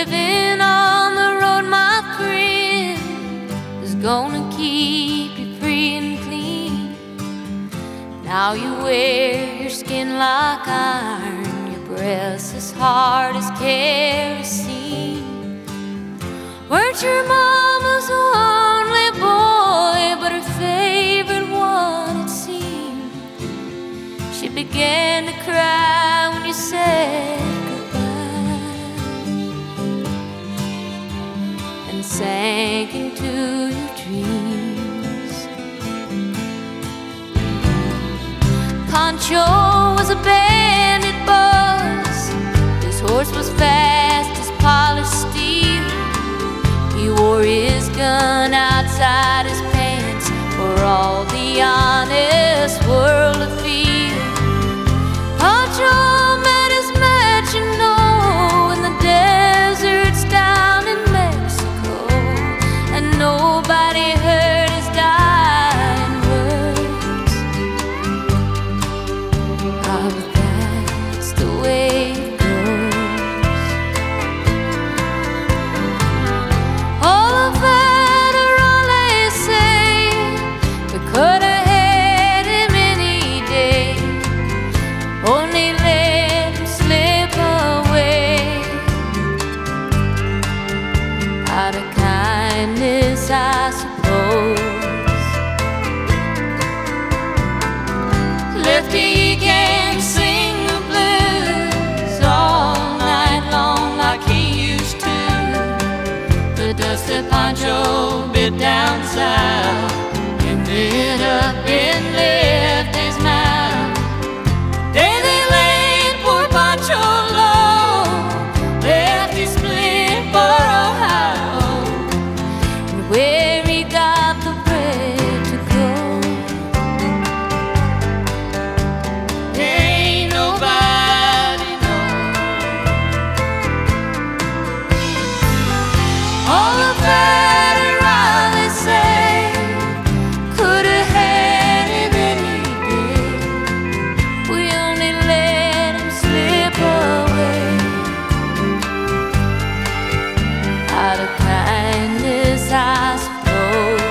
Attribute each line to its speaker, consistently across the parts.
Speaker 1: living on the road, my friend, is gonna keep you free and clean. Now you wear your skin like iron, your breath's as hard as kerosene. Weren't your mama's only boy, but her favorite one, it seemed. She began to cry when you said sank into your dreams. Pancho was a bandit boss. His horse was fast as polished steel. He wore his gun outside his pants for all the honest world to feel. Pancho met his match, you know, in the deserts down in Mexico. Nobody heard his dying words. Ah, but that's the way it goes. All of that are all they say. We could have had him any day, only let him slip away. Out of kindness, I suppose. Lefty can't sing the blues all night long like he used to. The dusty Pancho bit down south, ended up in Lefty's mouth. Day they laid poor Pancho low, Lefty split for Ohio, where he got the bread to go. Ain't nobody know. All of that around they say, could have had him any day. We only let him slip away. Out of kindness, I suppose.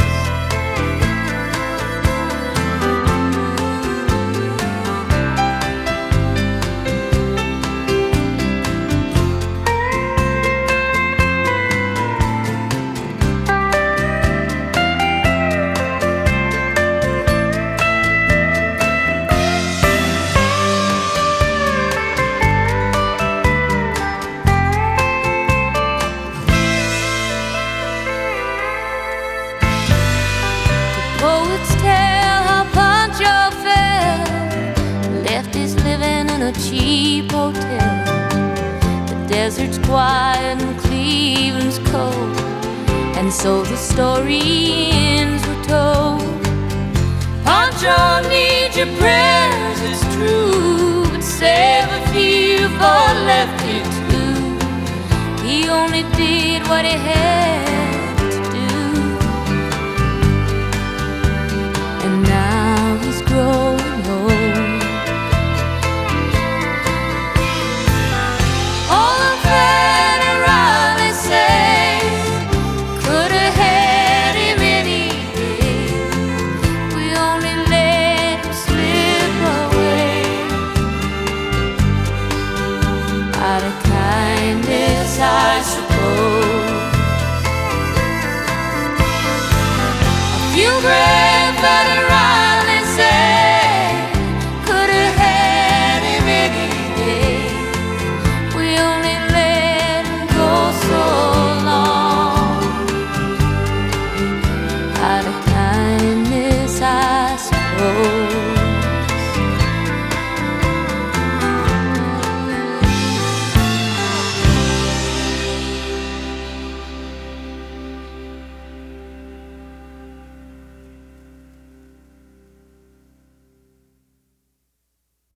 Speaker 1: Poets tell how Pancho fell, left his living in a cheap hotel. The desert's quiet and Cleveland's cold, and so the story ends were told. Pancho needs your prayers, it's true, but save a few for Lefty too. He only did what he had. Growing old. All of that around they say, could have had him any day. We only let him slip away. Out of kindness, I suppose. A few grave veterans